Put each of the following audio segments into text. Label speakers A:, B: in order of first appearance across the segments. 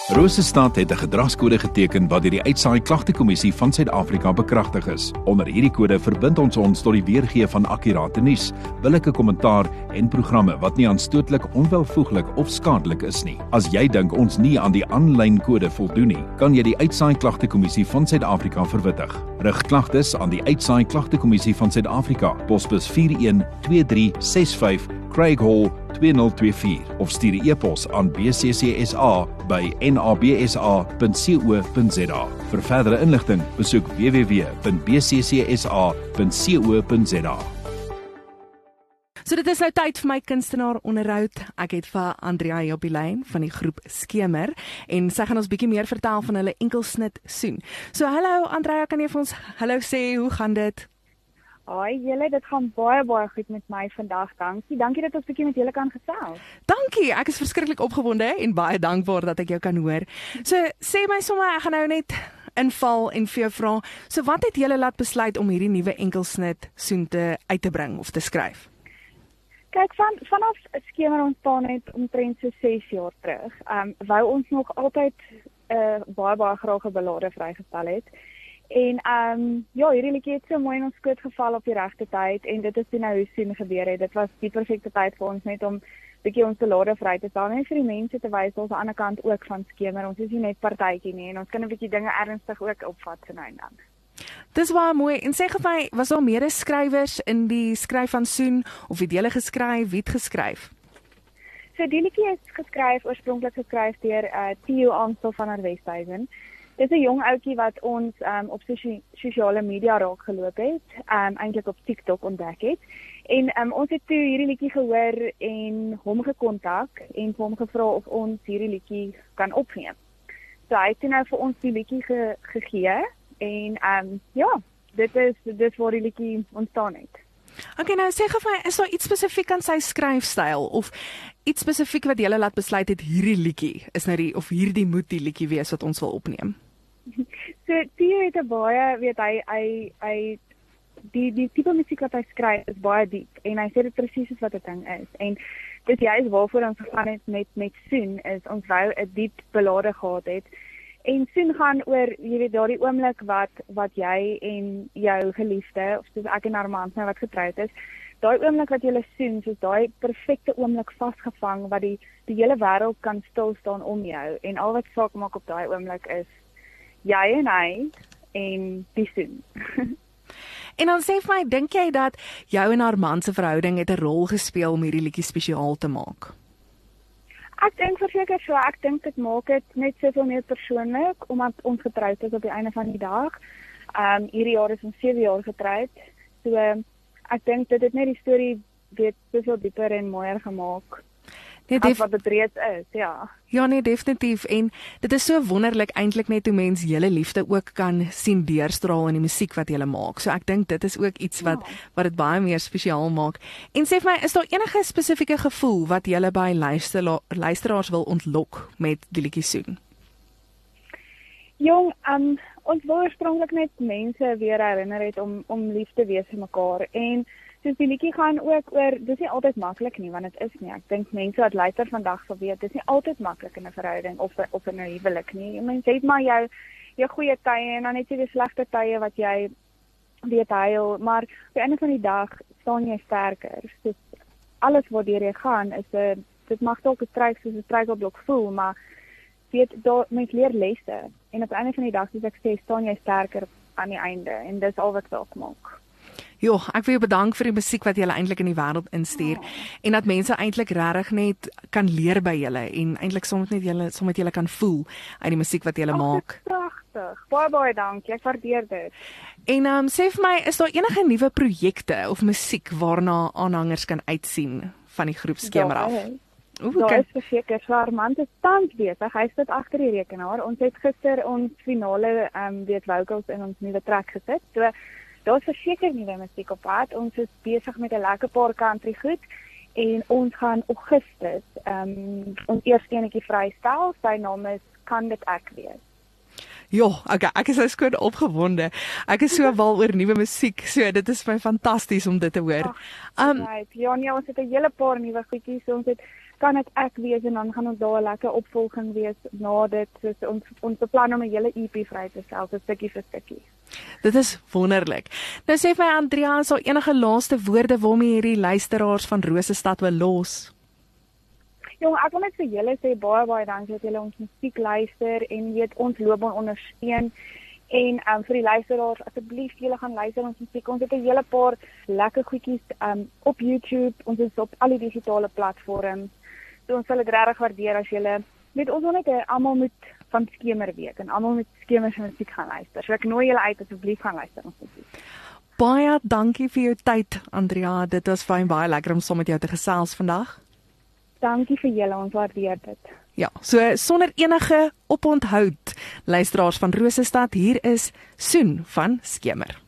A: Rosestad het 'n gedragskode geteken wat deur die Uitsaai Klagtekommissie van Suid-Afrika bekragtig is. Onder hierdie kode verbind ons tot die weergee van akkurate nuus, billike kommentaar en programme wat nie aanstootlik, onwelvoeglik of skadelik is nie. As jy dink ons nie aan die aanlyn kode voldoen nie, kan jy die Uitsaai Klagtekommissie van Suid-Afrika verwittig. Rig klagtes aan die Uitsaai Klagtekommissie van Suid-Afrika, posbus 412365, Craig Hall 2024 of stuur 'n e-pos aan bccsa@nabsa.co.za. Vir verdere inligting, besoek www.bccsa.co.za.
B: So dit is nou tyd vir my kunstenaar onderhoud. Ek het vir Andrea op die lyn van die groep Skemer en sy gaan ons bietjie meer vertel van hulle enkelsnit soen. So hallo Andrea, kan jy vir ons hallo sê, hoe gaan dit?
C: Hoi julle, dit gaan baie goed met my vandag. Dankie dat ons 'n bietjie met julle kan gesels.
B: Dankie, ek is verskriklik opgewonde en baie dankbaar dat ek jou kan hoor. So sê my sommer, ek gaan nou net inval en vir jou vra, so wat het julle laat besluit om hierdie nuwe enkelsnit soen uit te bring of te skryf?
C: Kyk, vanaf Skemer ontstaan het omtrent so 6 jaar terug. Wou ons nog altyd baie graag 'n ballade vrygestel het. En hierdie liedjie het so mooi in ons skoot geval op die regte tyd en dit is toe nou hoe soen gebeur het. Dit was die perfekte tyd vir ons net om bietjie ons ballade vry te stel en vir die mense te wys ons aan die ander kant ook van Skemer. Ons is nie net partytjie nie en ons kan 'n bietjie dinge ernstig ook opvat so nou en dan.
B: Dis baie mooi. En sê gou vir my, was daar mede-skrywers in die skryf van soen of het julle geskryf, wie het geskryf?
C: So die liedjie is oorspronklik geskryf deur Theo Amstel van Westhuizen. Dit is 'n jong ouetjie wat ons op sosiale media raak geloop het, eintlik op TikTok ontdek het. En ons het toe hierdie liedjie gehoor en hom gekontak en vir hom gevra of ons hierdie liedjie kan opneem. So hy het toe nou vir ons die liedjie gegee en dit is waar die liedjie ontstaan het.
B: Okay, nou sê gou vir my, is daar iets spesifiek aan sy skryfstyl of iets spesifiek wat julle laat besluit het hierdie liedjie is nou hierdie moet die liedjie wees wat ons wil opneem?
C: So Theo het 'n baie, hy die tipe musiek wat hy skryf is baie diep en hy sê dit presies wat 'n ding is. En dis juist waarvoor ons gegaan het met soen is ons wou 'n diep ballade gehad het. En soen gaan oor, jy weet, daardie oomblik wat jy en jou geliefde, of soos ek en Armand nou wat getroud is, daai oomblik wat jy soen, soos daai perfekte oomblik vasgevang wat die hele wêreld kan stil staan om jou en al wat saak maak op daai oomblik is jy en hy en die soen.
B: En dan sê vir my, dink jy dat jou en Armand se verhouding het 'n rol gespeel om hierdie liedjie spesiaal te maak?
C: Ek dink verseker so, ek dink dit maak dit net soveel meer persoonlik, omdat ons getroud is op die einde van die dag. Hierdie jaar is ons 7 jaar getroud, so ek dink dit het net die storie weet soveel dieper en mooier gemaak.
B: Nee,
C: as wat dit reeds is, ja.
B: Ja, nee, definitief. En dit is so wonderlik eintlik net hoe mens julle liefde ook kan sien deurstraal in die musiek wat julle maak. So ek dink dit is ook iets wat dit baie meer spesiaal maak. En sê vir my, is daar enige spesifieke gevoel wat julle by luisteraars wil ontlok met die liedjie soen?
C: Jong, ons wil oorspronklik net mense weer herinner het om lief te wees vir mekaar. En soos die liedjie gaan ook oor, dis nie altyd maklik nie, want dit is nie. Ek dink mense wat luister vandag sal weet, dis nie altyd maklik in 'n verhouding of in 'n huwelik nie. Mense het maar jou goeie tye en dan het jy die slegte tye wat jy weet huil, maar op die einde van die dag staan jy sterker. So alles wat deur jy gaan is dit mag dalk 'n struikelblok voel, maar weet mens leer lesse en op die einde van die dag, soos ek sê, staan jy sterker aan die einde en dis al wat saak maak.
B: Jo, ek wil jou bedank vir die musiek wat julle eintlik in die wêreld instuur en dat mense eintlik regtig net kan leer by julle en eintlik soms met julle kan voel uit die musiek wat julle maak.
C: Pragtig. Baie dankie. Ek waardeer dit.
B: En sê vir my, is daar enige nuwe projekte of musiek waarna aanhangers kan uitsien van die groep Skemer af?
C: Daar is verseker, so Armand is tans besig. Hy sit agter die rekenaar. Ons het gister ons finale vocals in ons nuwe track gesit. So daar is verseker nuwe musiek op pad. Ons is besig met 'n lekker paar country goed en ons gaan Augustus ons eerste enetjie vrystel. Sy naam is Kan dit ek wees.
B: Ja, okay, ek is nou skoon opgewonde. Ek is so mal oor nuwe musiek. So dit is vir my fantasties om dit te hoor.
C: Ja, nee, ons het 'n hele paar nuwe goedjies. Ons het kan dit ek wees en dan gaan ons daar 'n lekker opvolging wees na dit. Soos ons beplan om 'n hele EP vry te stel, so stukkie vir stukkie.
B: Dit is wonderlik. Nou sê vir my Andrea, is daar enige laaste woorde waarmee hierdie luisteraars van Rosestad wil los?
C: Jong, ek wil net vir julle sê baie dankie dat julle ons musiek luister en weet ons loopbaan ondersteun. En vir die luisteraars, asseblief julle gaan luister ons musiek. Ons het 'n hele paar lekker goedjies op YouTube. Ons is op al die digitale platforms. So ons sal dit regtig waardeer as julle weet ons wil net almal moet van Skemer weet en almal moet Skemer se musiek gaan luister. So ek nooi julle uit asseblief gaan luister ons musiek.
B: Baie dankie vir jou tyd, Andrea. Dit was fyn, baie lekker om saam met jou te gesels vandag.
C: Dankie vir julle, ons waardeer dit.
B: Ja, so sonder enige oponthoud, luisteraars van Rosestad, hier is Soen van Skemer.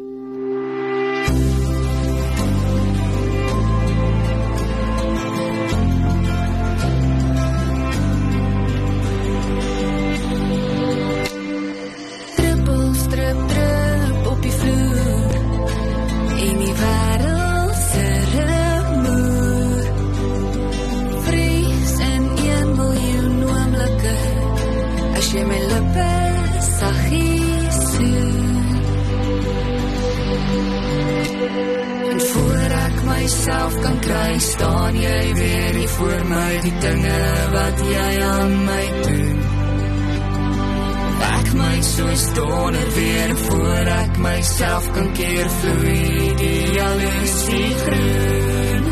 D: Druppels, drup, drup op die vloer en die wêreld se rumoer. Vries in 1 miljoen oomblikke as jy my lippe saggies soen. En voor ek myself kan kry, staan jy weer hier voor my, die dinge wat jy aan my doen. Ek my soos donder weer, voor ek myself kan keer, vloei die jaloesie groen.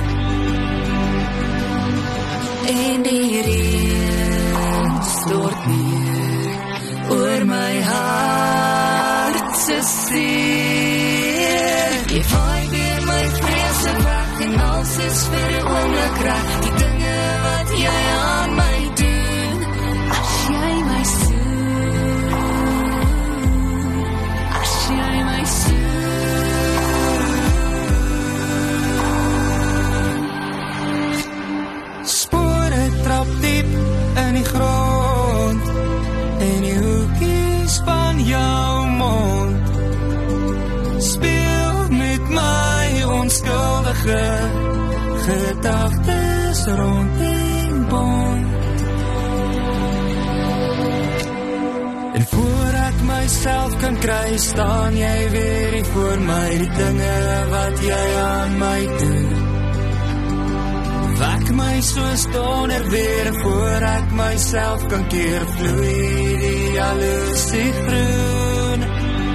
D: En die reën stort neer oor my hart se seer. Jy vaai weer my vrese weg en alles is vir 'n oomblik reg. Die dinge wat jy aan my doen, as jy my soen, as jy my soen.
E: Spore trap diep in die grond en die hoekies van jou mond speel met my onskuldige gedagtes rond en bond. En voor ek myself kan kry, staan jy weer hier voor my, die dinge wat jy aan my doen. Wek my soos donder weer, voor ek myself kan keer, vloei die jaloesie groen.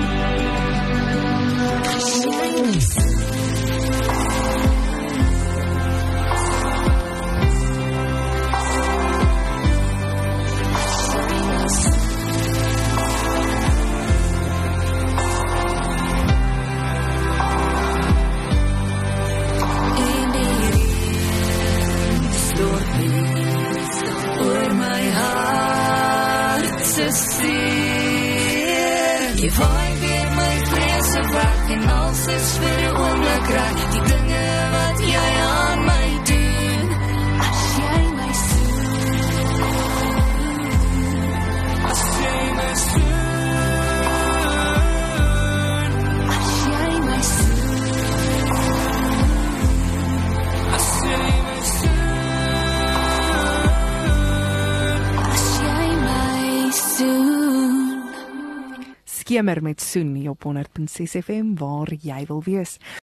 D: Jy vaai weer my vrese weg en alles is vir 'n oomblik reg. Die dinge wat jy aan my doen, as jy my soen,
E: As jy my soen,
D: as jy my soen,
E: as jy my soen,
D: as jy my soen.
B: Skemer met Soen hier op 100.6 FM waar jy wil wees.